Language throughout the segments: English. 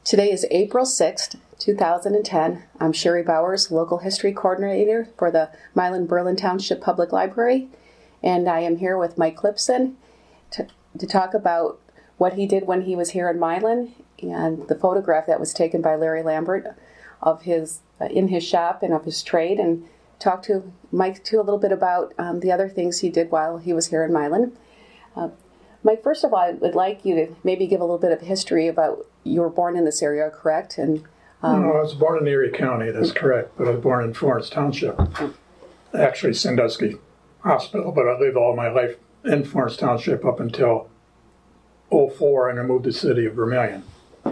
Today is April 6th, 2010. I'm Sherry Bowers, Local History Coordinator for the Milan-Berlin Township Public Library, and I am here with Mike Lipson to talk about what he did when he was here in Milan and the photograph that was taken by Larry Lambert of his in his shop and of his trade, and talk to Mike too a little bit about the other things he did while he was here in Milan. Mike, first of all, I would like you to maybe give a little bit of history about you were born in this area, correct? And no, I was born in Erie County, that's correct, but I was born in Florence Township. Actually, Sandusky Hospital, but I lived all my life in Florence Township up until '04, and I moved to the city of Vermillion.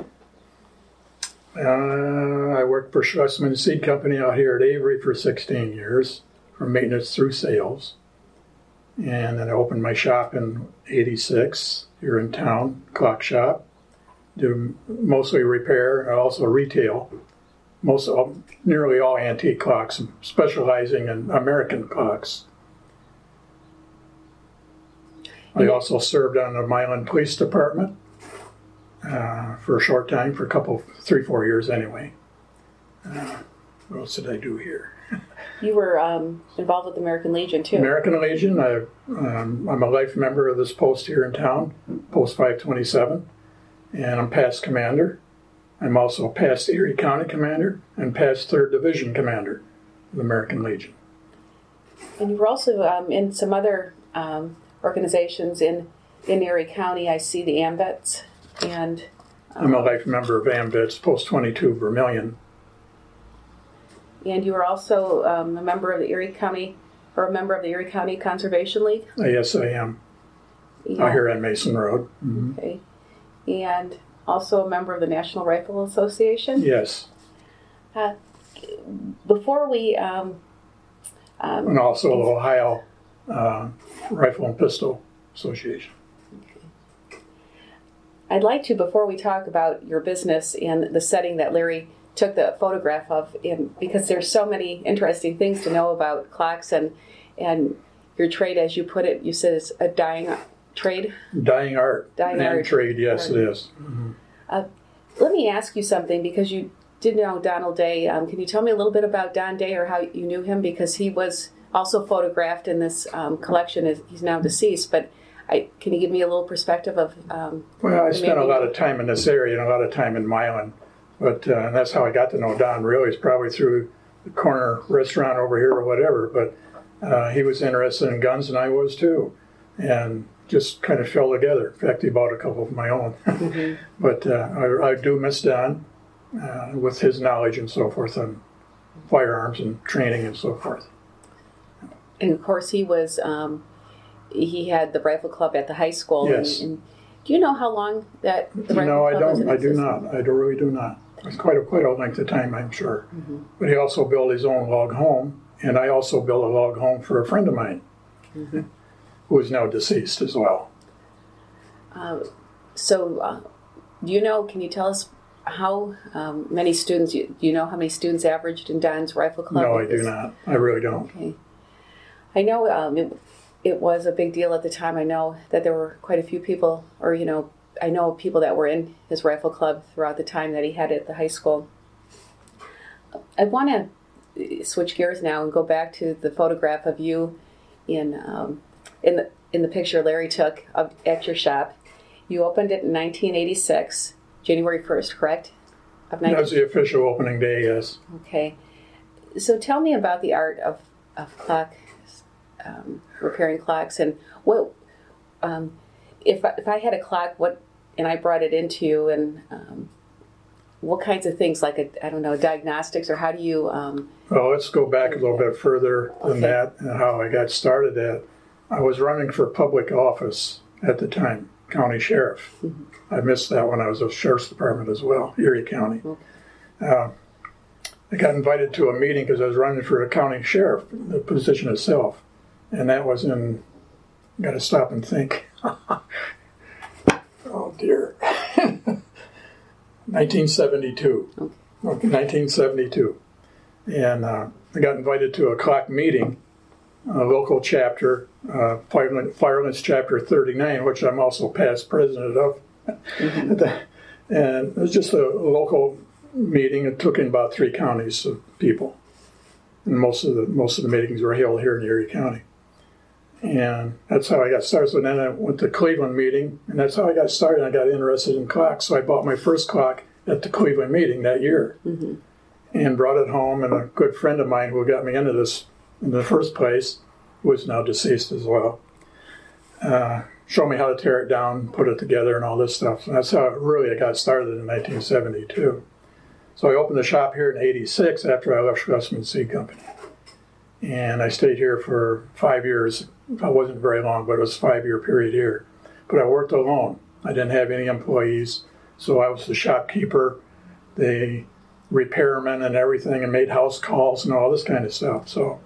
I worked for Schlesman Seed Company out here at Avery for 16 years, from maintenance through sales. And then I opened my shop in '86 here in town, clock shop. Do mostly repair and also retail. Nearly all antique clocks, specializing in American clocks. I also served on the Milan Police Department for a short time, for 3-4 years anyway. What else did I do here? You were involved with the American Legion too. American Legion. I'm a life member of this post here in town, Post 527, and I'm past commander. I'm also past Erie County commander and past 3rd Division commander of the American Legion. And you were also in some other organizations in Erie County. I see the AMVETS, and I'm a life member of AMVETS, Post 22, Vermillion. And you were also a member of the Erie County, or a member of the Erie County Conservation League? Yes, I am. Yeah. Out here on Mason Road. Mm-hmm. Okay. And also a member of the National Rifle Association? Yes. Before we... and also the Ohio Rifle and Pistol Association. Okay. I'd like to, before we talk about your business and the setting that Larry took the photograph of, because there's so many interesting things to know about clocks and your trade, as you put it. You said it's a dying trade? Dying art. Dying art. Trade, yes, art. It is. Mm-hmm. Let me ask you something, because you did know Donald Day. Can you tell me a little bit about Don Day, or how you knew him? Because he was also photographed in this collection. He's now deceased, but can you give me a little perspective of... well, I spent a lot of time in this area and a lot of time in Milan. But and that's how I got to know Don, really, is probably through the corner restaurant over here or whatever. But he was interested in guns, and I was too. And just kind of fell together. In fact, he bought a couple of my own. Mm-hmm. But I do miss Don with his knowledge and so forth on firearms and training and so forth. And of course, he was, he had the rifle club at the high school. Yes. And do you know how long that the rifle No, club I don't. was in I do existence? not. I really do not. It's quite a length of time, I'm sure. Mm-hmm. But he also built his own log home, and I also built a log home for a friend of mine, mm-hmm. who is now deceased as well. So, do you know, can you tell us how many students, do you know how many students averaged in Don's Rifle Club? No, I do not. I really don't. Okay. I know it was a big deal at the time. I know that there were quite a few people, or, I know people that were in his rifle club throughout the time that he had it at the high school. I want to switch gears now and go back to the photograph of you in the picture Larry took at your shop. You opened it in 1986, January 1st, correct? That was the official opening day, yes. Okay. So tell me about the art of clock, repairing clocks, and what if I had a clock, and I brought it into you, and what kinds of things, like diagnostics, or how do you? Well, let's go back a little bit further than that, and how I got started at. I was running for public office at the time, county sheriff. Mm-hmm. I missed that when I was a sheriff's department as well, Erie County. Okay. I got invited to a meeting because I was running for a county sheriff, the position itself, and that was in. Got to stop and think. Oh dear. 1972. Okay. 1972. And I got invited to a clock meeting, a local chapter, Firelands Chapter 39, which I'm also past president of. Mm-hmm. And it was just a local meeting. It took in about 3 counties of people. And most of the meetings were held here in Erie County. And that's how I got started. So then I went to Cleveland meeting, and that's how I got started. I got interested in clocks. So I bought my first clock at the Cleveland meeting that year and brought it home. And a good friend of mine who got me into this in the first place, who is now deceased as well, showed me how to tear it down, put it together, and all this stuff. And that's how I got started in 1972. So I opened the shop here in 86 after I left Schlussman Seed Company. And I stayed here for 5 years. It wasn't very long, but it was a 5-year period here. But I worked alone. I didn't have any employees. So I was the shopkeeper, the repairman and everything, and made house calls and all this kind of stuff. So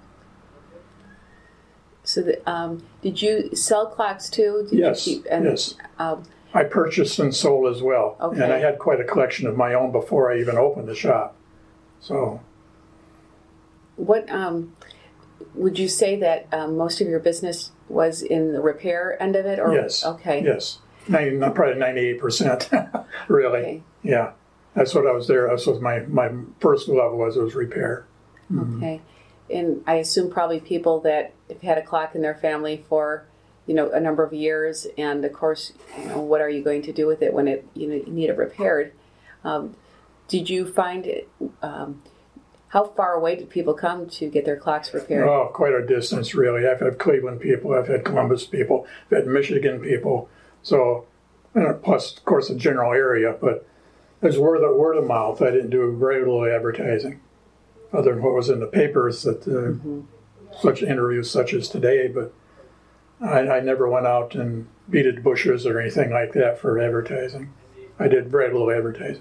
did you sell clocks too? Yes. I purchased and sold as well. Okay. And I had quite a collection of my own before I even opened the shop. So what would you say that most of your business was in the repair end of it? Or? Yes. Okay. Yes. Probably 98%. Really. Okay. Yeah. That's what I was there. That's what my first love was repair. Mm-hmm. Okay. And I assume probably people that have had a clock in their family for, a number of years, and of course, what are you going to do with it when you need it repaired? Did you find it? How far away did people come to get their clocks repaired? Oh, quite a distance, really. I've had Cleveland people, I've had Columbus people, I've had Michigan people. So, plus, of course, the general area. But there's word of mouth. I didn't do very little advertising, other than what was in the papers that such interviews such as today. But I never went out and beated bushes or anything like that for advertising. I did very little advertising.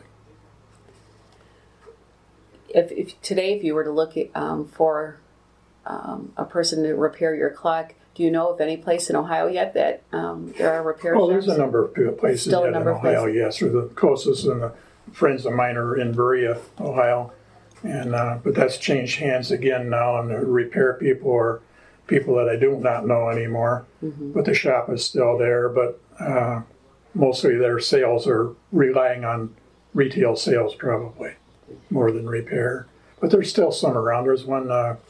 If today, if you were to look at, for a person to repair your clock, do you know of any place in Ohio yet that there are repair shops? Well, there's a number of places yet in Ohio, yes. Or the closest, and the friends of mine are in Berea, Ohio. And but that's changed hands again now, and the repair people are people that I do not know anymore. But the shop is still there, but mostly their sales are relying on retail sales probably, more than repair. But there's still some around. There's one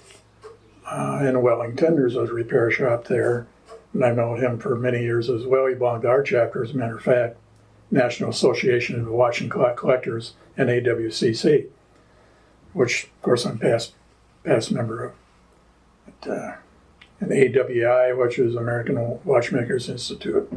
in Wellington. There's a repair shop there, and I've known him for many years as well. He belonged to our chapter, as a matter of fact, National Association of Watch and Clock Collectors, NAWCC, which, of course, I'm past member of. But, and AWI, which is American Watchmakers Institute.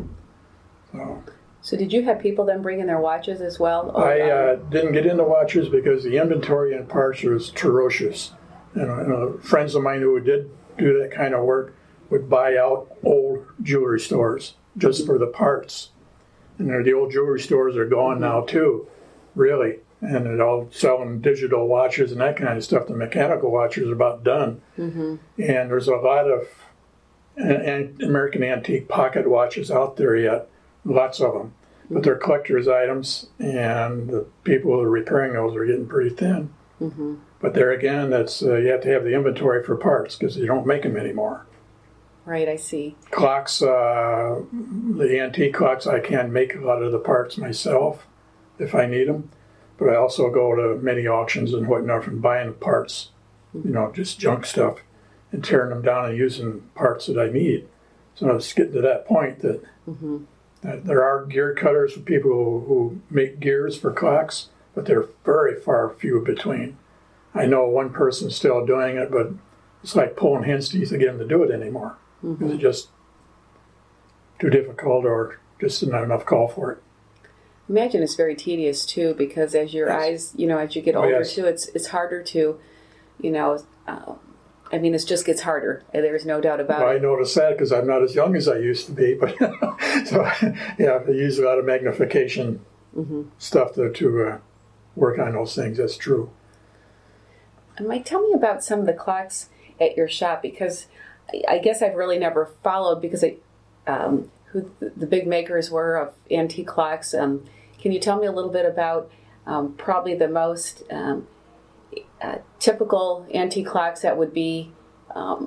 So did you have people then bring in their watches as well? I didn't get into watches because the inventory and parts was ferocious. Friends of mine who did do that kind of work would buy out old jewelry stores just for the parts. And the old jewelry stores are gone now too, really. And they're all selling digital watches and that kind of stuff. The mechanical watches are about done. And there's a lot of American antique pocket watches out there yet, lots of them. But they're collector's items, and the people who are repairing those are getting pretty thin. But there again, that's you have to have the inventory for parts because you don't make them anymore. Right, I see. Clocks, the antique clocks, I can make a lot of the parts myself if I need them. But I also go to many auctions and whatnot and buying parts, just junk stuff, and tearing them down and using parts that I need. So it's getting to that point that, that there are gear cutters for people who make gears for clocks, but they're very few between. I know one person still doing it, but it's like pulling hen's teeth to get them to do it anymore. It's just too difficult or just not enough call for it. Imagine it's very tedious too, because as your eyes, as you get older too, it's harder to, it just gets harder. There's no doubt about it. I notice that because I'm not as young as I used to be, but so I use a lot of magnification stuff to work on those things. That's true. And Mike, tell me about some of the clocks at your shop, because I guess I've really never followed who the big makers were of antique clocks. Can you tell me a little bit about probably the most typical antique clocks that would be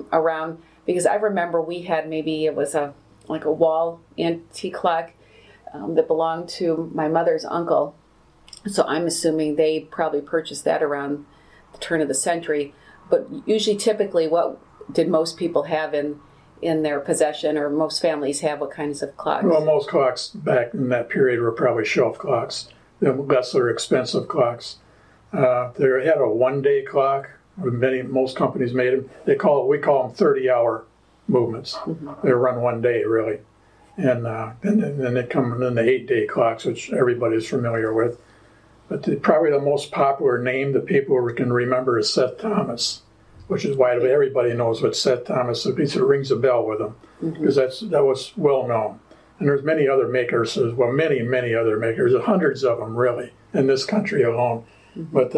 around? Because I remember we had it was like a wall antique clock that belonged to my mother's uncle. So I'm assuming they probably purchased that around the turn of the century. But usually, typically, what did most people have in their possession, or most families have? What kinds of clocks? Well, most clocks back in that period were probably shelf clocks. The lesser expensive clocks. They had a one-day clock. Most companies made them. We call them 30-hour movements. They run one day, really. And then they come in the 8-day clocks, which everybody's familiar with. But probably the most popular name that people can remember is Seth Thomas, which is why everybody knows what Seth Thomas is. It rings a bell with him, because that was well known. And there's many other makers as well, many other makers, hundreds of them really, in this country alone. But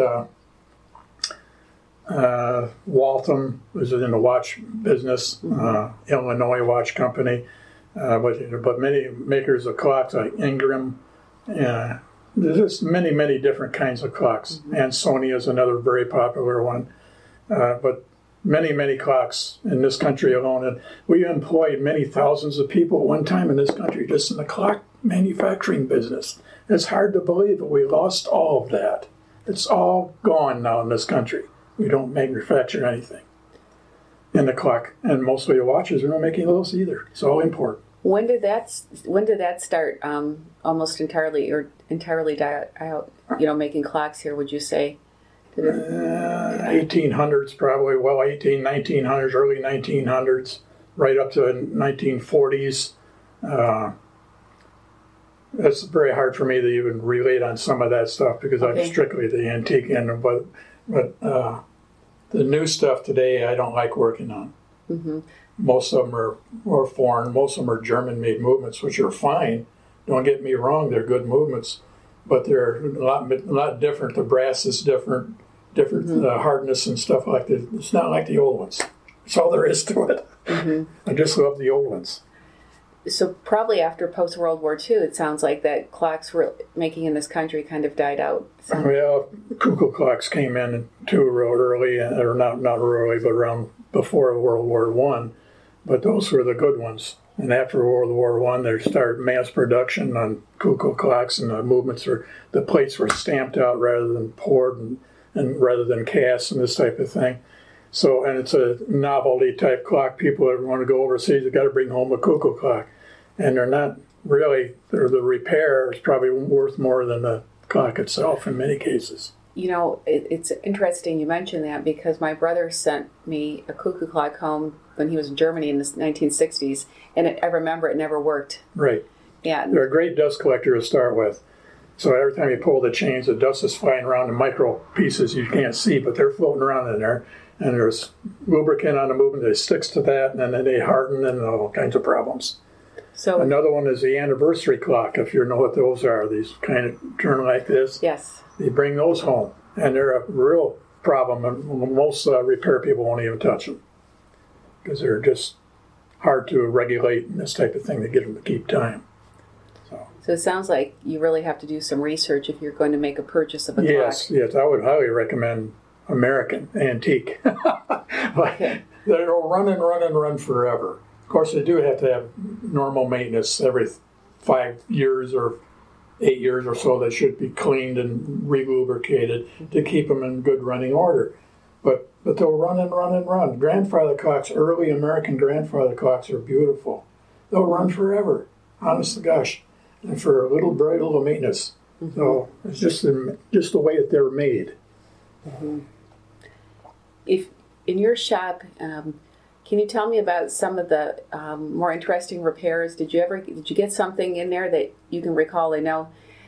Waltham was in the watch business, Illinois Watch Company, but many makers of clocks like Ingram. There's just many different kinds of clocks. And Sony is another very popular one. But many clocks in this country alone. And we employed many thousands of people at one time in this country just in the clock manufacturing business. It's hard to believe that we lost all of that. It's all gone now in this country. We don't manufacture anything in the clock. And mostly the watches, we're not making those either. It's all import. When did that start almost entirely die out, making clocks here, would you say? 1800s probably, 1900s, early 1900s, right up to 1940s. It's very hard for me to even relate on some of that stuff because I'm strictly the antique end. But the new stuff today I don't like working on. Most of them are foreign. Most of them are German-made movements, which are fine. Don't get me wrong; they're good movements, but they're a lot different. The brass is different hardness and stuff like that. It's not like the old ones. That's all there is to it. I just love the old ones. So probably after post-World War II, it sounds like that clocks were making in this country kind of died out. Well, cuckoo clocks came in too real early, or not real early, but around before World War I. But those were the good ones. And after World War I, they started mass production on cuckoo clocks, and the plates were stamped out rather than poured, and rather than cast and this type of thing. So, and it's a novelty type clock. People that want to go overseas have got to bring home a cuckoo clock. And they're not really, the repair is probably worth more than the clock itself in many cases. It's interesting you mentioned that because my brother sent me a cuckoo clock home when he was in Germany in the 1960s, and I remember it never worked. Right. Yeah. They're a great dust collector to start with. So every time you pull the chains, the dust is flying around in micro pieces you can't see, but they're floating around in there. And there's lubricant on the movement that sticks to that, and then they harden and all kinds of problems. So another one is the anniversary clock, if you know what those are. These kind of turn like this. Yes. You bring those home, and they're a real problem. And most repair people won't even touch them because they're just hard to regulate and this type of thing to get them to keep time. So it sounds like you really have to do some research if you're going to make a purchase of a clock. Yes, I would highly recommend American antique. Okay. They'll run forever. Of course, they do have to have normal maintenance every 5 years or 8 years or so. They should be cleaned and re-lubricated to keep them in good running order. But they'll run. Grandfather clocks, early American grandfather clocks are beautiful. They'll run forever, honest to gosh, and for very little maintenance. So it's just the way that they're made. If in your shop, can you tell me about some of the more interesting repairs? Did you get something in there that you can recall? I know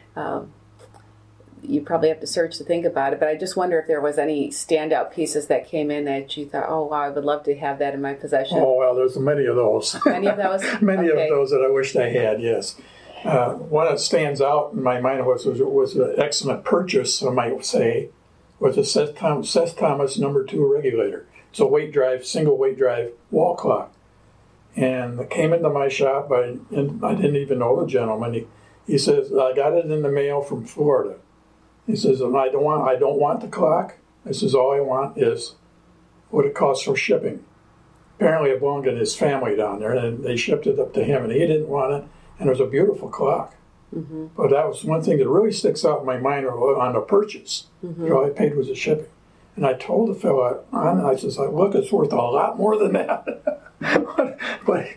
you probably have to search to think about it, but I just wonder if there was any standout pieces that came in that you thought, oh wow, I would love to have that in my possession. Oh well, there's many of those. Many of those. Many of those that I wished I had. Yes. One that stands out in my mind was an excellent purchase, I might say, was a Seth Thomas No. 2 regulator. It's a single weight drive wall clock. And it came into my shop, and I didn't even know the gentleman. He says, I got it in the mail from Florida. He says, I don't want the clock. I says, all I want is what it costs for shipping. Apparently it belonged to his family down there, and they shipped it up to him, and he didn't want it. And it was a beautiful clock. Mm-hmm. But that was one thing that really sticks out in my mind on the purchase. Mm-hmm. All I paid was the shipping. And I told the fellow, I says, look, it's worth a lot more than that. but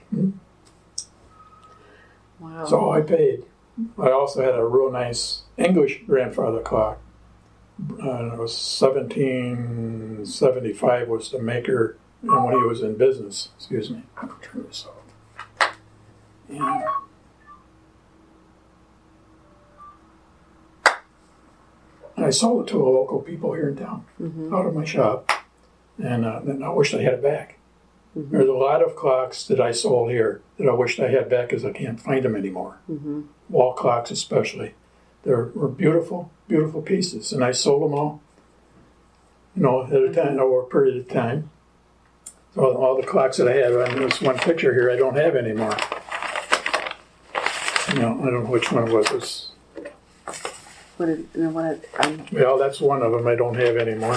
Wow. that's all I paid. I also had a real nice English grandfather clock. And it was 1775 was the maker, and when he was in business. Excuse me. I'll turn this off. And I sold it to a local people here in town, out of my shop, and then I wished I had it back. Mm-hmm. There's a lot of clocks that I sold here that I wished I had back because I can't find them anymore. Mm-hmm. Wall clocks especially. They were beautiful, beautiful pieces, and I sold them all, at a time, over a period of time. So all the clocks that I have on this one picture here, I don't have anymore. I don't know which one it was. Well, that's one of them I don't have anymore.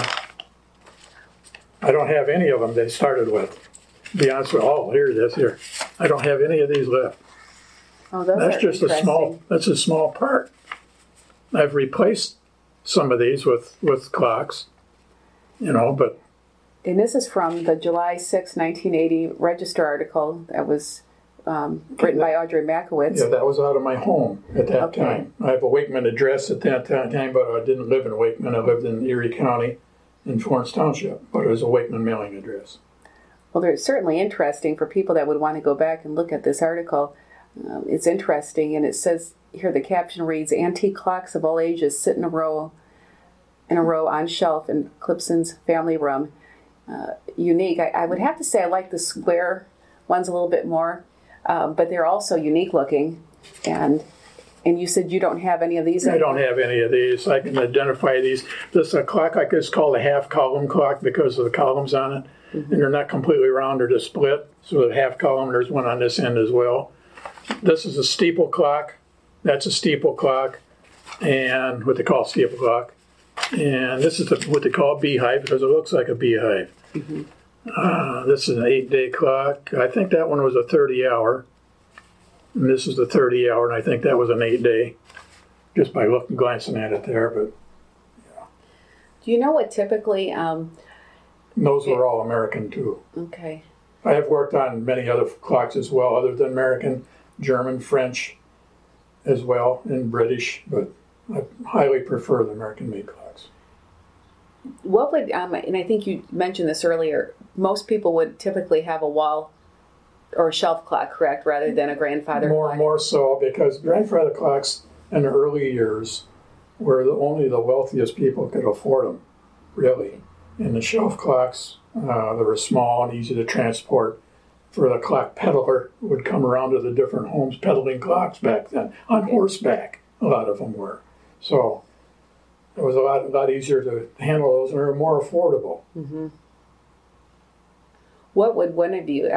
I don't have any of them they started with. To be honest with you, here it is. Here, I don't have any of these left. Oh, that's just a small. That's a small part. I've replaced some of these with clocks, but. And this is from the July 6, 1980 Register article that was written by Audrey Makowitz. Yeah, that was out of my home at that time. I have a Wakeman address at that time, but I didn't live in Wakeman. I lived in Erie County in Florence Township, but it was a Wakeman mailing address. Well, it's certainly interesting for people that would want to go back and look at this article. It's interesting, and it says here, the caption reads, "Antique clocks of all ages sit in a row on shelf in Clipson's family room." Unique. I would have to say I like the square ones a little bit more, but they're also unique looking. And you said you don't have any of these? I don't have any of these. I can identify these. This clock like this is called a half column clock because of the columns on it. Mm-hmm. And they're not completely round, they're just split. So the half column, there's one on this end as well. This is a steeple clock. That's a steeple clock, and what they call steeple clock. And this is what they call a beehive because it looks like a beehive. Mm-hmm. This is an 8-day clock. I think that one was a 30-hour. And this is the 30-hour, and I think that was an 8-day, just by glancing at it there. But yeah. Do you know what typically? Those were all American too. Okay. I have worked on many other clocks as well, other than American, German, French, as well, and British. But I highly prefer the American-made clocks. What would, and I think you mentioned this earlier, most people would typically have a wall or a shelf clock, correct, rather than a grandfather clock? More so, because grandfather clocks in the early years were only the wealthiest people could afford them, really. And the shelf clocks, they were small and easy to transport. For the clock peddler would come around to the different homes peddling clocks back then, on horseback, a lot of them were. So it was a lot easier to handle those, and they were more affordable. Mm-hmm. What would one of you,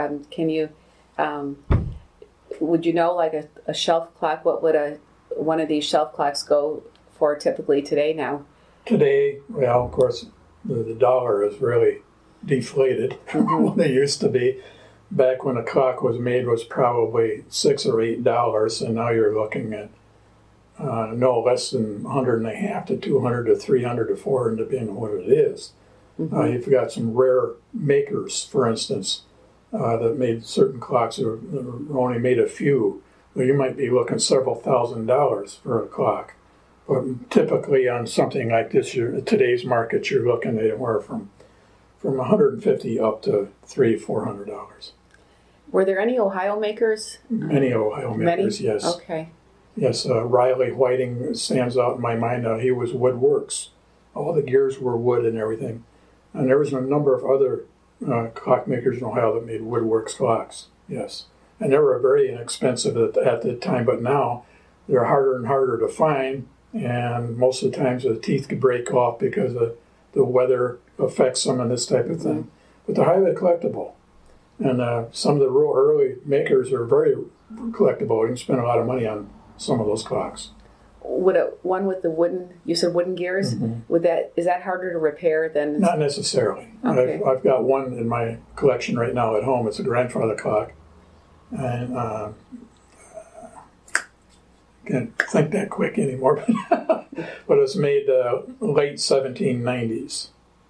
would you know, like a shelf clock, what would one of these shelf clocks go for typically today now? Today, well, of course, the dollar is really deflated from what it used to be. Back when a clock was made was probably $6 or $8, and now you're looking at no less than $150 to $200 to $300 to $400, depending on what it is. Mm-hmm. You've got some rare makers, for instance, that made certain clocks or only made a few. Well, you might be looking several $1,000s for a clock. But typically on something like this, today's market, you're looking at anywhere from $150 up to $300-$400. Were there any Ohio makers? Many Ohio makers, yes. Okay. Yes, Riley Whiting stands out in my mind. He was woodworks. All the gears were wood and everything. And there was a number of other clock makers in Ohio that made woodworks clocks, yes. And they were very inexpensive at the time, but now they're harder and harder to find. And most of the times the teeth could break off because the weather affects them and this type of thing. But they're highly collectible. And some of the real early makers are very collectible. You can spend a lot of money on some of those clocks. Would one with the wooden gears, is that harder to repair than? Not necessarily. Okay. I've got one in my collection right now at home. It's a grandfather clock. And can't think that quick anymore. But it was made late 1790s.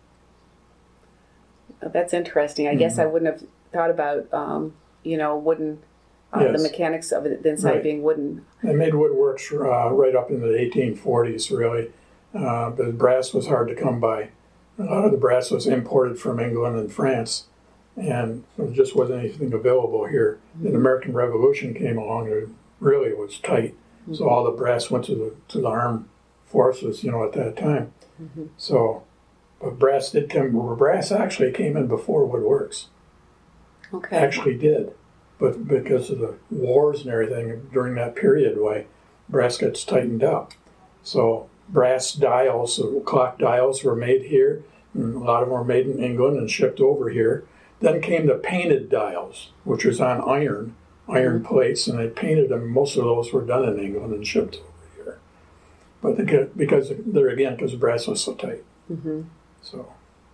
That's interesting. I guess I wouldn't have thought about, wooden, Yes. the mechanics of it, the inside Right. being wooden. They made woodworks right up in the 1840s, really. The brass was hard to come by. A lot of the brass was imported from England and France, and there just wasn't anything available here. The American Revolution came along, and it really was tight. So all the brass went to the armed forces, at that time. So, but brass actually came in before woodworks. Okay. Actually did. But because of the wars and everything during that period, why brass gets tightened up. So brass dials, clock dials were made here. And a lot of them were made in England and shipped over here. Then came the painted dials, which was on iron plates, and they painted them. Most of those were done in England and shipped over here. But because brass was so tight. So.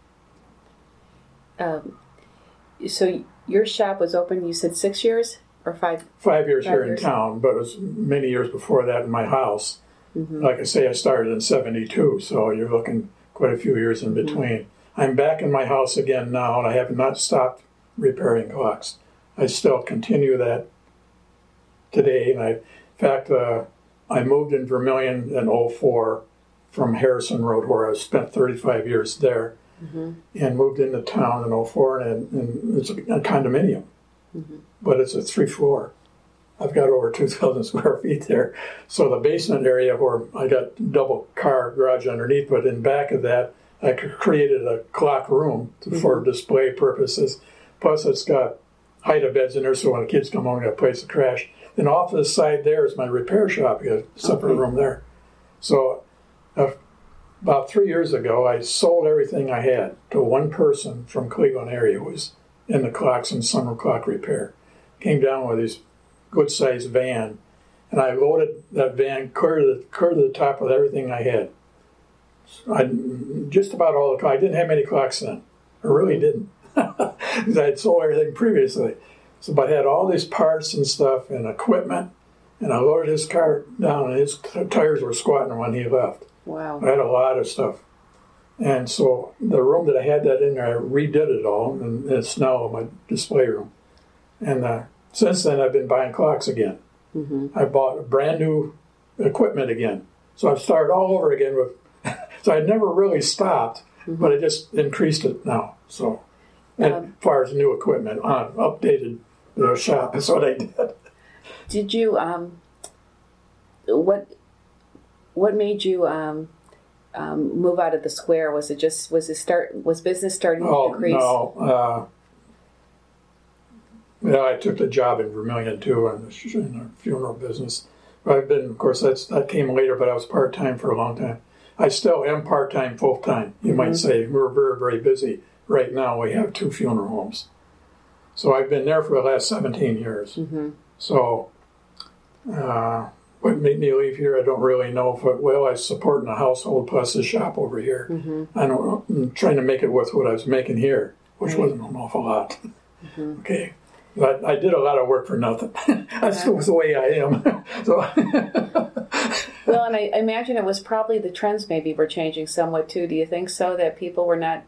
So your shop was open, you said 6 years or 5? 5 years here in town, but it was many years before that in my house. Like I say, I started in 72, so you're looking quite a few years in between. I'm back in my house again now, and I have not stopped repairing clocks. I still continue that today. And in fact, I moved in Vermilion in 2004 from Harrison Road, where I spent 35 years there. And moved into town in 2004, and it's a condominium, but it's a 3-floor. I've got over 2,000 square feet there. So the basement area where I got double car garage underneath, but in back of that, I created a clock room for display purposes. Plus, it's got hide beds in there, so when the kids come home, I got a place to crash. Then off to the side there is my repair shop. I got a separate room there. So about 3 years ago, I sold everything I had to one person from Cleveland area who was in the clocks and summer clock repair. Came down with this good-sized van, and I loaded that van clear to the top with everything I had. Just about all the clocks. I didn't have many clocks then. I really didn't. Because I had sold everything previously. So, but I had all these parts and stuff and equipment, and I loaded his car down, and his tires were squatting when he left. Wow. I had a lot of stuff. And so the room that I had that in there, I redid it all, and it's now my display room. And since then, I've been buying clocks again. I bought brand new equipment again. So I've started all over again with. So I never really stopped, but I just increased it now. So, and as far as new equipment, updated the shop. That's what I did. Did you? What made you move out of the square? Was business starting to decrease? No. I took the job in Vermilion too, in the funeral business. I've been, of course, that came later, but I was part-time for a long time. I still am part-time, full-time, you might say. We're very, very busy. Right now, we have 2 funeral homes. So I've been there for the last 17 years. So what made me leave here, I don't really know. I was supporting the household plus the shop over here. I'm trying to make it with what I was making here, which wasn't an awful lot. Okay. But I did a lot of work for nothing. That's the way I am. So. Well, and I imagine it was probably the trends maybe were changing somewhat too. Do you think so, that people were not,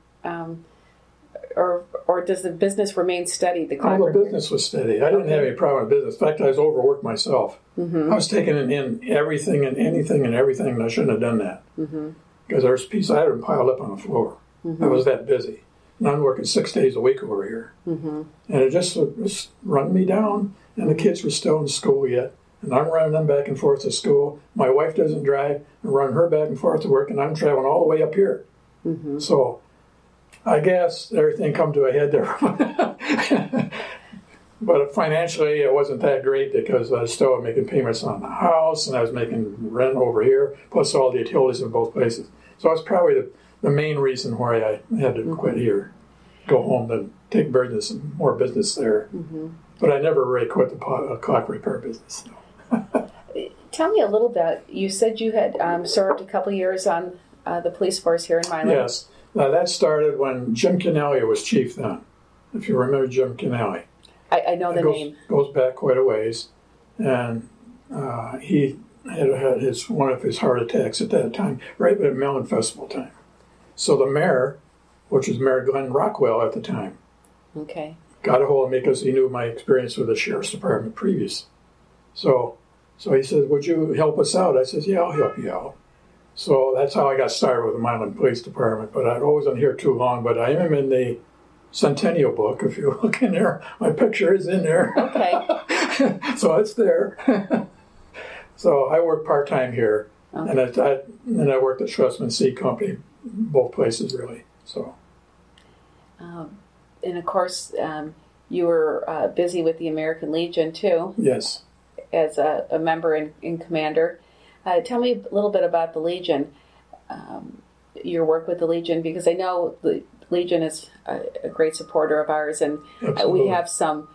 or does the business remain steady? The business was steady. I didn't have any problem with business. In fact, I was overworked myself. I was taking in everything and anything and everything, and I shouldn't have done that. Because there's pieces I had them piled up on the floor. I was that busy. And I'm working 6 days a week over here. And it just run me down. And the kids were still in school yet. And I'm running them back and forth to school. My wife doesn't drive. I run her back and forth to work, and I'm traveling all the way up here. So I guess everything come to a head there. But financially, it wasn't that great because I was still making payments on the house, and I was making rent over here, plus all the utilities in both places. So it's probably the main reason why I had to quit here, go home, and take more business there. But I never really quit the clock repair business. Tell me a little bit. You said you had served a couple years on the police force here in Milan. Yes. That started when Jim Canelli was chief then, if you remember Jim Canelli. I know the name. Goes back quite a ways. And he had one of his heart attacks at that time, right at Melon Festival time. So the mayor, which was Mayor Glenn Rockwell at the time, got a hold of me because he knew my experience with the sheriff's department previous. So he said, "Would you help us out?" I said, "Yeah, I'll help you out." So that's how I got started with the Milan Police Department. But I wasn't here too long. But I am in the Centennial book. If you look in there, my picture is in there. Okay. So it's there. So I work part-time here. Okay. And I worked at Schlussman Seed Company, both places really. So. And of course, you were busy with the American Legion too. Yes. As a member and commander. Tell me a little bit about the Legion, your work with the Legion, because I know the Legion is a great supporter of ours, and we have some.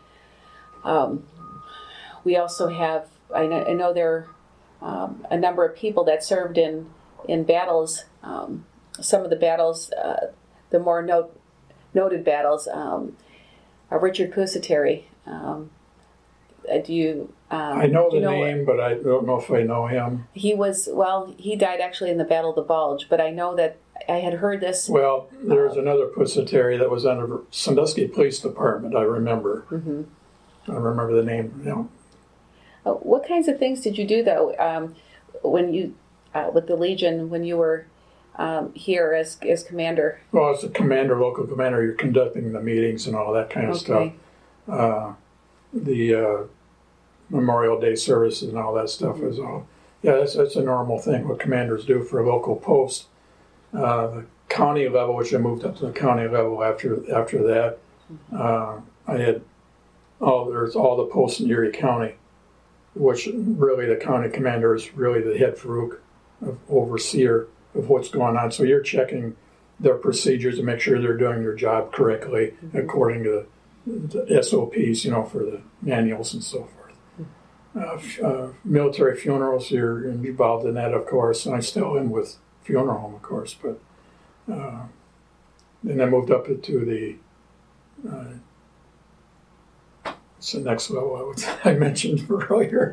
We also have. I know there are a number of people that served in battles. Some of the battles, the more noted battles. Richard Pusateri. Do you? I know the name, but I don't know if I know him. He died actually in the Battle of the Bulge, but I know that I had heard this. Well, there was another Pusateri that was on the Sandusky Police Department, I remember. Mm-hmm. I remember the name. You know. What kinds of things did you do, though, when you, with the Legion, when you were here as commander? Well, as a commander, local commander, you're conducting the meetings and all that kind of stuff. The Memorial Day services and all that stuff is all. Yeah, that's a normal thing, what commanders do for a local post. The county level, which I moved up to the county level after that, I had there's all the posts in Erie County, which really the county commander is really the head Farouk, overseer of what's going on. So you're checking their procedures to make sure they're doing their job correctly according to the SOPs, for the manuals and so forth. Military funerals, you're involved in that, of course, and I still am with funeral home, of course, but then I moved up to the it's the next level I mentioned earlier.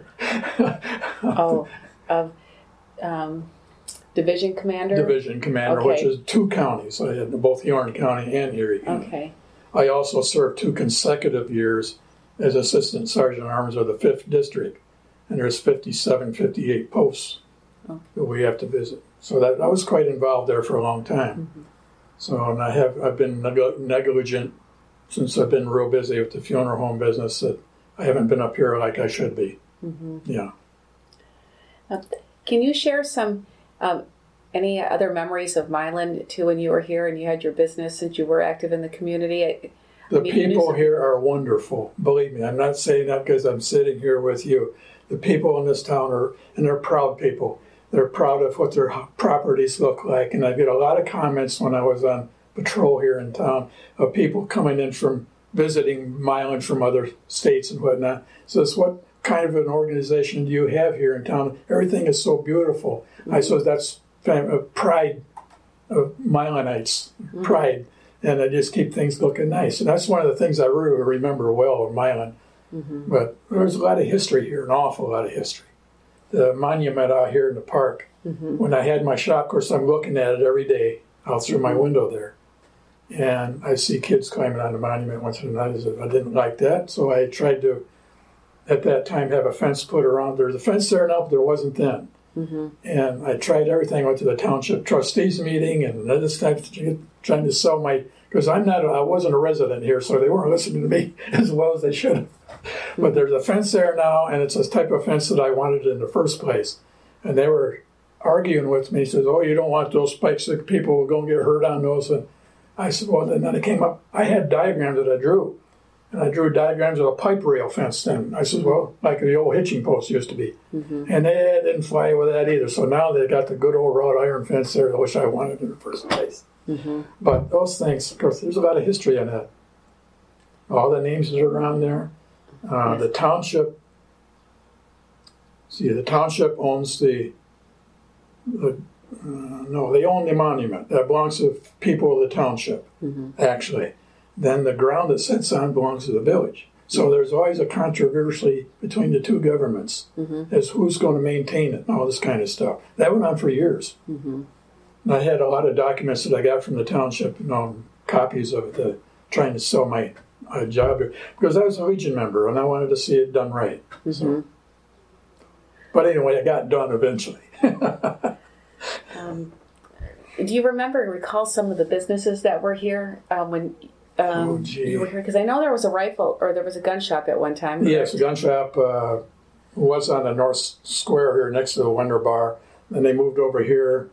Division commander? Division commander, okay. Which is 2 counties. I had both Huron County and Erie County. Okay. I also served 2 consecutive years as Assistant Sergeant Arms of the 5th District, and there's 58 posts that we have to visit. So I was quite involved there for a long time. Mm-hmm. So, and I've been negligent since I've been real busy with the funeral home business that I haven't been up here like I should be. Mm-hmm. Yeah. Can you share some any other memories of Milan too when you were here and you had your business since you were active in the community? The people here are wonderful. Believe me, I'm not saying that because I'm sitting here with you. The people in this town they're proud people. They're proud of what their properties look like. And I get a lot of comments when I was on patrol here in town of people coming in from visiting Milan from other states and whatnot. So it's what kind of an organization do you have here in town? Everything is so beautiful. Mm-hmm. I suppose that's a pride of Milanites, pride. And I just keep things looking nice. And that's one of the things I really remember well of Milan. Mm-hmm. But there's a lot of history here, an awful lot of history. The monument out here in the park, when I had my shop, of course, I'm looking at it every day out through my window there. And I see kids climbing on the monument once in a while. I didn't like that, so I tried to, at that time, have a fence put around. There's a fence there now, but there wasn't then. Mm-hmm. And I tried everything. I went to the township trustees meeting and this time trying to sell because I wasn't a resident here, so they weren't listening to me as well as they should have. Mm-hmm. But there's a fence there now, and it's a type of fence that I wanted in the first place. And they were arguing with me. He says, "Oh, you don't want those spikes that people will go and get hurt on those." And I said, well, then it came up. I had diagrams that I drew. And I drew diagrams of a pipe rail fence then. I said, well, like the old hitching post used to be. Mm-hmm. And they didn't fly with that either. So now they got the good old wrought iron fence there, which I wanted in the first place. Mm-hmm. But those things, of course, there's a lot of history in that. All the names that are around there. The township owns they own the monument. That belongs to people of the township, actually. Then the ground that sits on belongs to the village. So there's always a controversy between the two governments as who's going to maintain it and all this kind of stuff. That went on for years. And I had a lot of documents that I got from the township, copies of the trying to sell my job here, because I was a Legion member and I wanted to see it done right. So. But anyway, it got done eventually. Do you recall some of the businesses that were here when you were here? Because I know there was a gun shop at one time. Correct? Yes, the gun shop was on the North Square here next to the Wonder Bar. Then they moved over here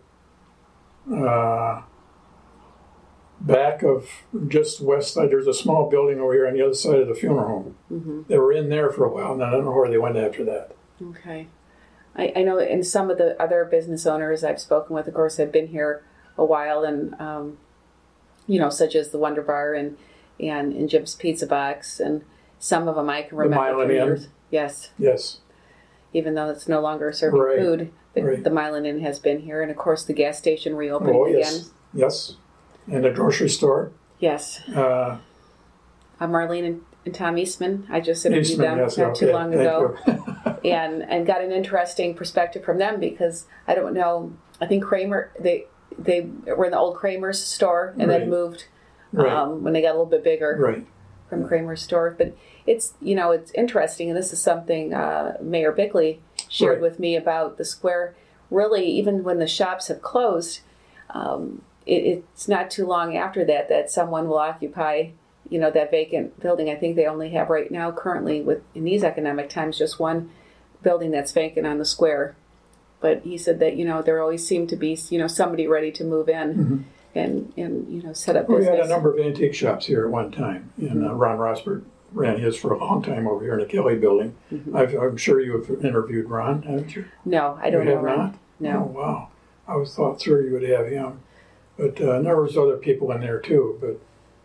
back of just west side. There's a small building over here on the other side of the funeral home. They were in there for a while, and I don't know where they went after that. Okay. I know in some of the other business owners I've spoken with, of course, have been here a while, and such as the Wonder Bar and Jim's Pizza Box, and some of them I can remember. The Milan Inn. Yes. Even though it's no longer serving food, the Milan Inn has been here, and of course the gas station reopening again. Yes, and the grocery store. Yes. Marlene and Tom Eastman. I just interviewed them not too long ago, and got an interesting perspective from them, because I don't know. I think Kramer they were in the old Kramer's store and then moved when they got a little bit bigger from Kramer's store. But it's interesting, and this is something Mayor Bickley shared with me about the square. Really, even when the shops have closed, it's not too long after that someone will occupy that vacant building. I think they only have right now currently in these economic times just one building that's vacant on the square. But he said that there always seemed to be somebody ready to move in and set up business. We had a number of antique shops here at one time, and Ron Rosberg ran his for a long time over here in the Kelly building. I'm sure you have interviewed Ron, haven't you? No, I don't know Ron. Not? No. Oh, wow. I was thought sure you would have him. But there was other people in there too. But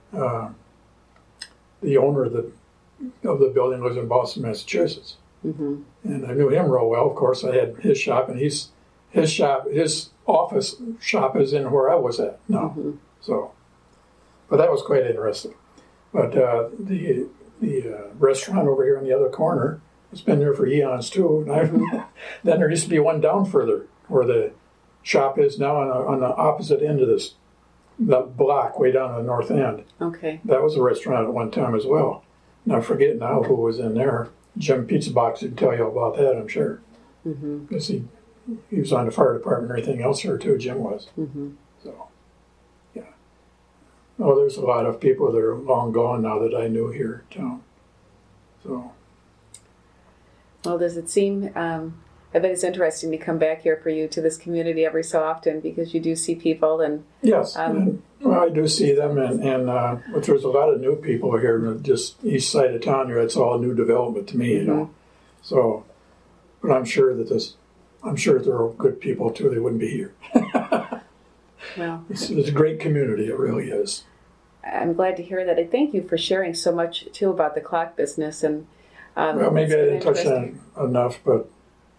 the owner of the building lives in Boston, Massachusetts. And I knew him real well. Of course, I had his shop, and his office shop is in where I was at now. So, but that was quite interesting. But the restaurant over here on the other corner has been there for eons too. And then there used to be one down further where the shop is now on the opposite end of the block, way down on the north end. Okay. That was a restaurant at one time as well. And I forget now who was in there. Jim Pizza Box would tell you about that, I'm sure. Because he was on the fire department and everything else here too, Jim was. So, yeah. Oh, there's a lot of people that are long gone now that I knew here in town. So. Well, does it seem, I bet it's interesting to come back here for you to this community every so often, because you do see people and... Yes, well, I do see them, but there's a lot of new people here, just east side of town here. It's all new development to me, So, but I'm sure that there are good people too. They wouldn't be here. Well, it's a great community. It really is. I'm glad to hear that. I thank you for sharing so much too about the clock business, and well, maybe I didn't touch on it enough, but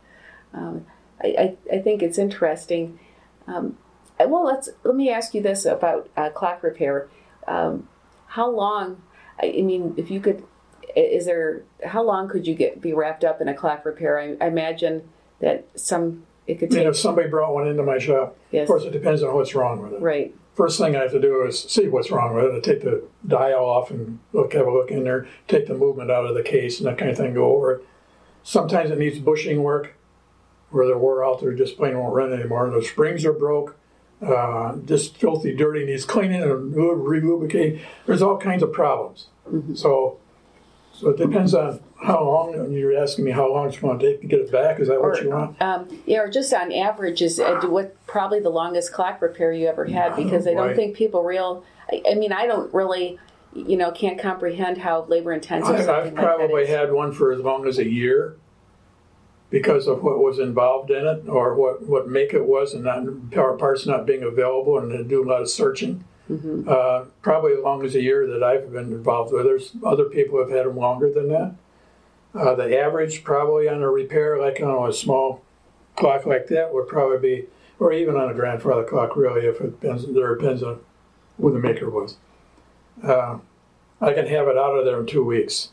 I think it's interesting. Well, let me ask you this about clock repair. How long? I mean, if you could, how long could you be wrapped up in a clock repair? I imagine that it could take. If somebody brought one into my shop, of course it depends on what's wrong with it. Right. First thing I have to do is see what's wrong with it. I take the dial off and have a look in there, take the movement out of the case and that kind of thing, go over it. Sometimes it needs bushing work, where they're wore out, they just plain won't run anymore. The springs are broke, just filthy dirty, needs cleaning and re-lubricating. There's all kinds of problems. So it depends on how long. You're asking me how long it's going to take to get it back. Is that what you want? Or just on average, what probably the longest clock repair you ever had? Because I don't think people I mean, I don't really, can't comprehend how labor intensive something I've probably had one for as long as a year, because of what was involved in it, or what make it was, and parts not being available, and to do a lot of searching. Probably as long as a year that I've been involved with. There's other people who have had them longer than that. The average probably on a repair, like on a small clock like that, would probably be, or even on a grandfather clock, really, if it depends on who the maker was. I can have it out of there in 2 weeks,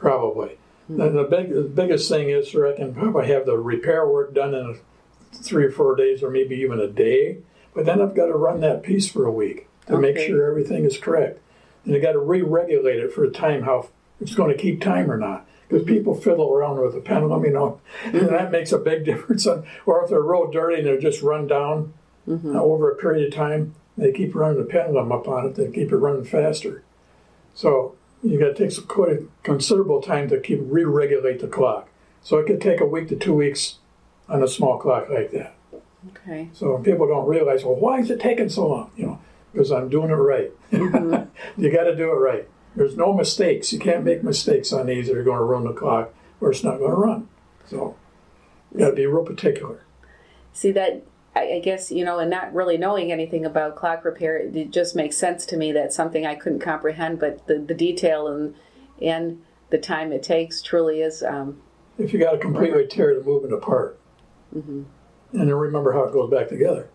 probably. The biggest thing is, sir, I can probably have the repair work done in 3 or 4 days, or maybe even a day. But then I've got to run that piece for a week to make sure everything is correct. And I got to re-regulate it for a time, how it's going to keep time or not. Because people fiddle around with the pendulum, and that makes a big difference. Or if they're real dirty and they're just run down over a period of time, they keep running the pendulum up on it. They keep it running faster. So you got to take quite a considerable time to keep re-regulate the clock. So it could take a week to 2 weeks on a small clock like that. Okay. So people don't realize, well, why is it taking so long? Because I'm doing it right. You got to do it right. There's no mistakes. You can't make mistakes on these that are going to run the clock, or it's not going to run. So you got to be real particular. See, that, I guess, and not really knowing anything about clock repair, it just makes sense to me. That's something I couldn't comprehend, but the detail and the time it takes truly is... if you got to completely tear the movement apart, and then remember how it goes back together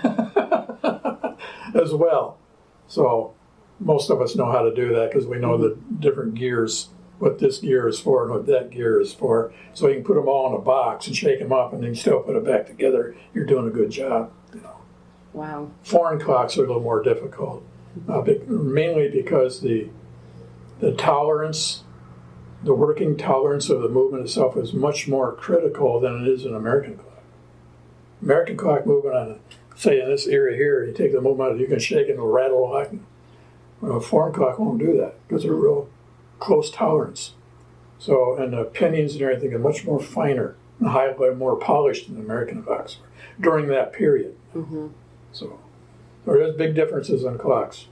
as well. So most of us know how to do that because we know the different gears, what this gear is for and what that gear is for. So you can put them all in a box and shake them up and then still put it back together. You're doing a good job. Wow. Foreign clocks are a little more difficult, mainly because the tolerance, the working tolerance of the movement itself is much more critical than it is an American clock. American clock movement on, say, in this area here, you take the movement, you can shake it and it'll rattle like. Well, a foreign clock won't do that because they're real close tolerance. So, and the pinions and everything are much more finer and highly more polished than American clocks were during that period. So there is big differences in clocks.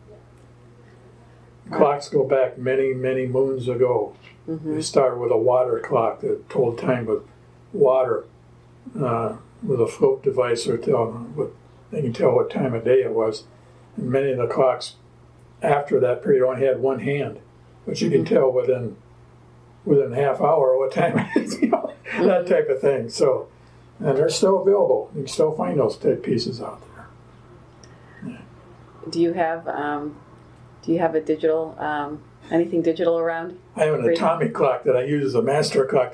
Clocks go back many, many moons ago. They started with a water clock that told time with water, with a float device, or they can tell what time of day it was. And many of the clocks after that period only had one hand, but you can tell within a half hour what time it is, that type of thing. So, and they're still available. You can still find those type pieces out there. Yeah. Do you have a digital, anything digital around? I have an atomic clock that I use as a master clock.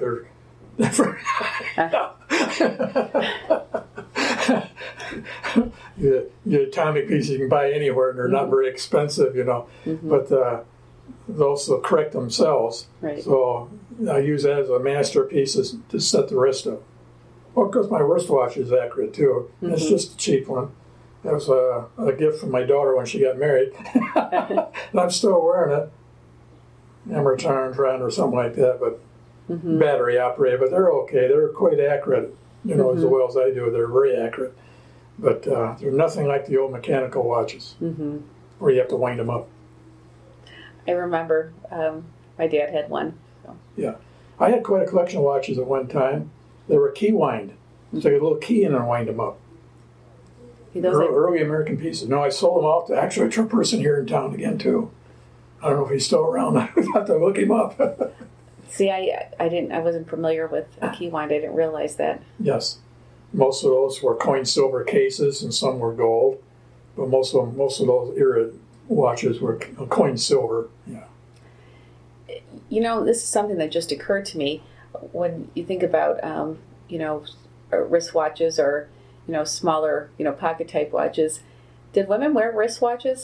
The atomic pieces you can buy anywhere, and they're not very expensive, but those will correct themselves. Right. So I use that as a masterpiece to set the wrist up. Well, because my wristwatch is accurate too. It's just a cheap one. That was a gift from my daughter when she got married. And I'm still wearing it. Emerton or something like that, but battery operated. But they're okay. They're quite accurate, as well as I do. They're very accurate. But they're nothing like the old mechanical watches where you have to wind them up. I remember my dad had one. So. Yeah. I had quite a collection of watches at one time. They were key wind. So you get a little key in and wind them up. Early American pieces. No, I sold them off to actually a person here in town again, too. I don't know if he's still around. I have to look him up. See, I wasn't familiar with a key wind. I didn't realize that. Yes. Most of those were coin silver cases and some were gold. But most of those era watches were coin silver. Yeah. This is something that just occurred to me when you think about, wristwatches or, smaller, pocket type watches. Did women wear wristwatches?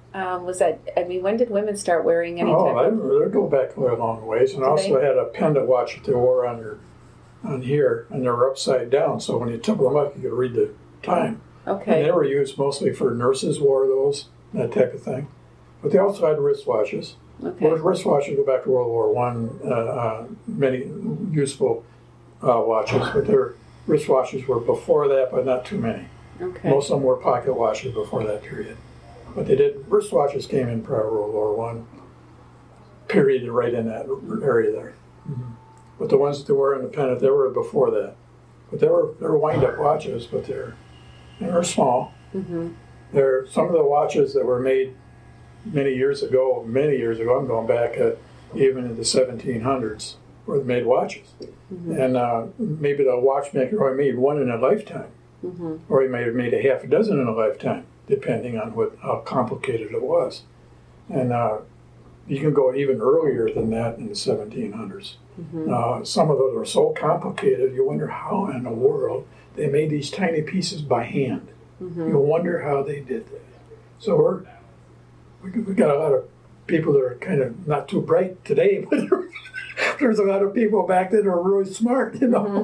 When did women start wearing any type of... They go back quite a long ways. And also had a pendant watch that they wore on here, and they were upside down. So when you took them up, you could read the time. Okay. And they were used mostly for nurses wore those, that type of thing. But they also had wristwatches. Okay. Wristwatches go back to World War I, many useful watches, but their wristwatches were before that, but not too many. Okay. Most of them were pocket watches before that period. But wristwatches came in prior to World War I, period, right in that area there. But the ones that they were independent, they were before that. But they were wind-up watches, but they're small. They're some of the watches that were made many years ago, I'm going back even in the 1700s, where they made watches. And maybe the watchmaker only made one in a lifetime, or he may have made a half a dozen in a lifetime, depending on how complicated it was. And you can go even earlier than that in the 1700s. Some of those are so complicated, you wonder how in the world they made these tiny pieces by hand. You wonder how they did that. So we got a lot of people that are kind of not too bright today, but there's a lot of people back then who are really smart, They know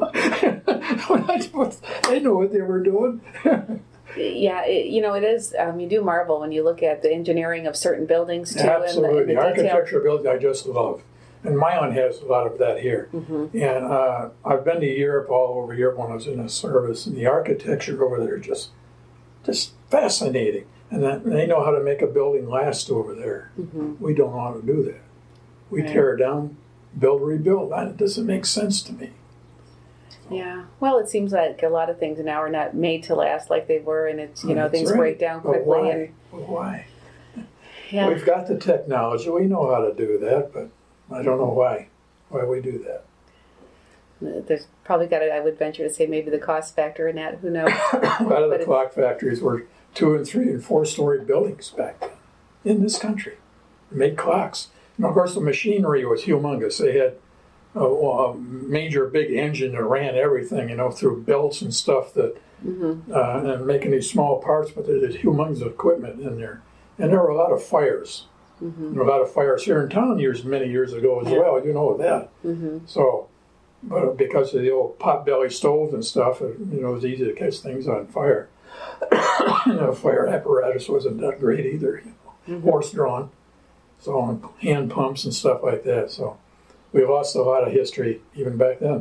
what they were doing. Yeah, it is. You do marvel when you look at the engineering of certain buildings, too. Absolutely. And the architecture of buildings I just love. And Milan has a lot of that here. And I've been to Europe, all over Europe when I was in the service, and the architecture over there is just fascinating. And they know how to make a building last over there. We don't know how to do that. We tear it down, build, rebuild. That doesn't make sense to me. Yeah. Well, it seems like a lot of things now are not made to last like they were, and it's things break down quickly. Why? Yeah. We've got the technology. We know how to do that, but I don't know why we do that. There's probably I would venture to say maybe the cost factor in that. Who knows? A lot of the clock factories were 2 and 3 and 4-story buildings back then in this country. They made clocks. And of course, the machinery was humongous. They had a major big engine that ran everything, through belts and stuff and making these small parts, but there's humongous equipment in there. And there were a lot of fires. There were a lot of fires here in town many years ago as well, you know that. So, but because of the old pot-belly stoves and stuff, it was easy to catch things on fire. The fire apparatus wasn't that great either, horse-drawn. So, hand pumps and stuff like that. So, we lost a lot of history even back then.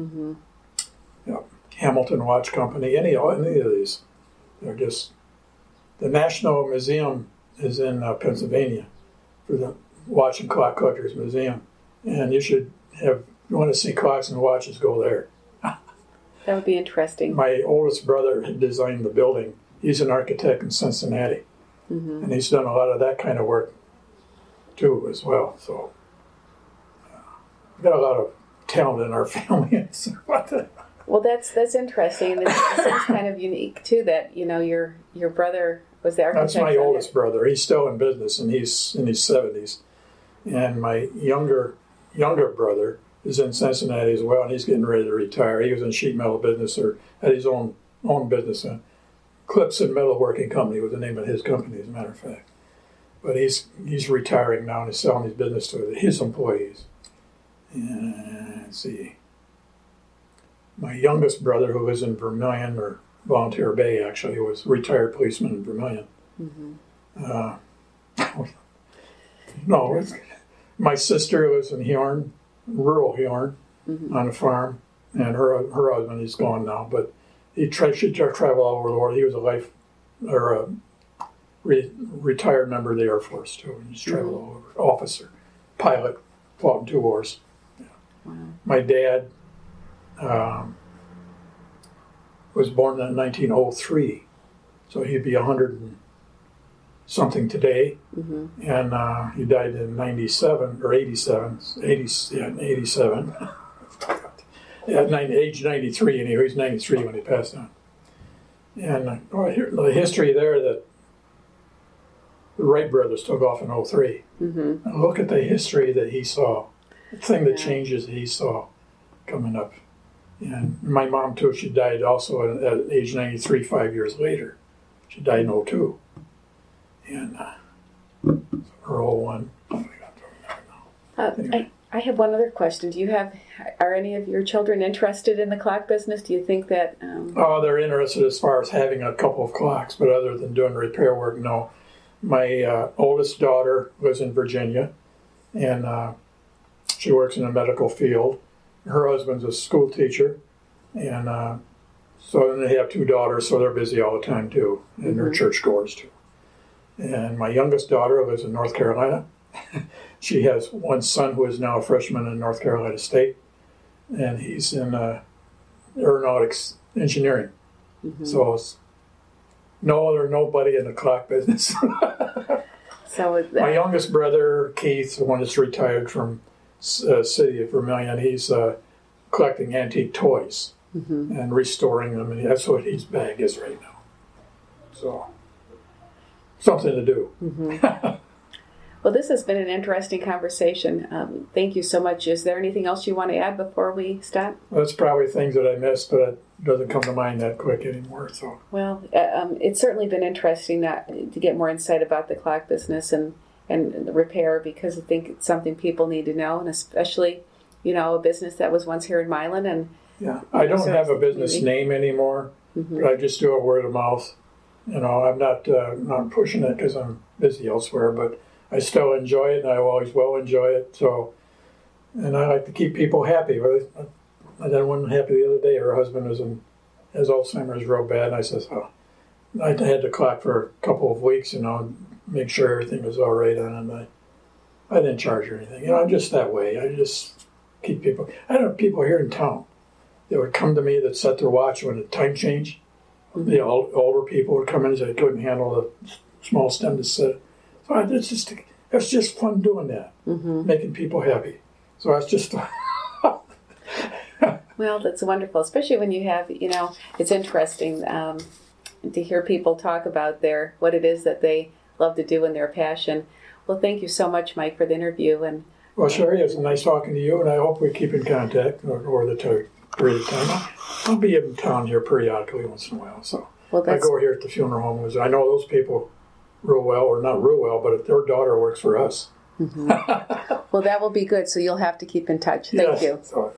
Hamilton Watch Company, any of these. They're just... The National Museum is in Pennsylvania for the Watch and Clock Collectors Museum. And you want to see clocks and watches, go there. That would be interesting. My oldest brother had designed the building. He's an architect in Cincinnati. And he's done a lot of that kind of work too as well. So we've got a lot of talent in our family. Well, that's interesting. It seems kind of unique too that your brother was the architect. That's my oldest brother. He's still in business and he's in his 70s. And my younger brother is in Cincinnati as well, and he's getting ready to retire. He was in sheet metal business or had his own business. Clipson Metalworking Company was the name of his company, as a matter of fact. But he's retiring now and he's selling his business to his employees. And let's see. My youngest brother, who lives in Vermilion, or Volunteer Bay, actually, was a retired policeman in Vermilion. My sister lives in Huron, rural Huron, on a farm, and her husband, he's gone now, but she traveled all over the world. He was a retired member of the Air Force too, and he's traveled all over. Officer, pilot, fought in 2 wars. Yeah. Wow. My dad was born in 1903, so he'd be 100 and something today, and he died in 97 or 87. 87. At age 93, and he was 93 when he passed on. And the history there that the Wright brothers took off in 03. And look at the history that he saw, the thing that changes that he saw coming up. And my mom too, she died also at age 93, 5 years later. She died in 02. And her old one. Anyway. I have one other question. Are any of your children interested in the clock business? Do you think that... Oh, they're interested as far as having a couple of clocks, but other than doing repair work, no. My oldest daughter lives in Virginia, and she works in the medical field. Her husband's a school teacher, and so then they have 2 daughters, so they're busy all the time too, and they're churchgoers too. And my youngest daughter lives in North Carolina. She has one son who is now a freshman in North Carolina State, and he's in aeronautics engineering. So nobody in the clock business. My youngest brother, Keith, the one that's retired from city of Vermilion, he's collecting antique toys and restoring them, and that's what his bag is right now. So, something to do. Well, this has been an interesting conversation. Thank you so much. Is there anything else you want to add before we stop? Well, that's probably things that I missed, but it doesn't come to mind that quick anymore. So. Well, it's certainly been interesting to get more insight about the clock business and the repair, because I think it's something people need to know, and especially, a business that was once here in Milan. And yeah, I don't have a business name anymore, but I just do a word of mouth. I'm not pushing it because I'm busy elsewhere, but I still enjoy it, and I always will enjoy it. So, and I like to keep people happy. I had one happy the other day. Her husband has Alzheimer's real bad, and I says, I had to clock for a couple of weeks, make sure everything was all right on it. I didn't charge her anything. I'm just that way. I just keep people. I have people here in town that would come to me that set their watch when the time changed. The older people would come in and say they couldn't handle the small stem to set. So it's just fun doing that, making people happy. So that's just. Well, that's wonderful, especially when you have, it's interesting to hear people talk about what it is that they love to do and their passion. Well, thank you so much, Mike, for the interview. Well, Sherry, it's nice talking to you, and I hope we keep in contact over the period of time. I'll be in town here periodically once in a while, so I go here at the funeral home. I know those people real well, or not real well, but their daughter works for us. Well, that will be good, so you'll have to keep in touch. Thank you. So,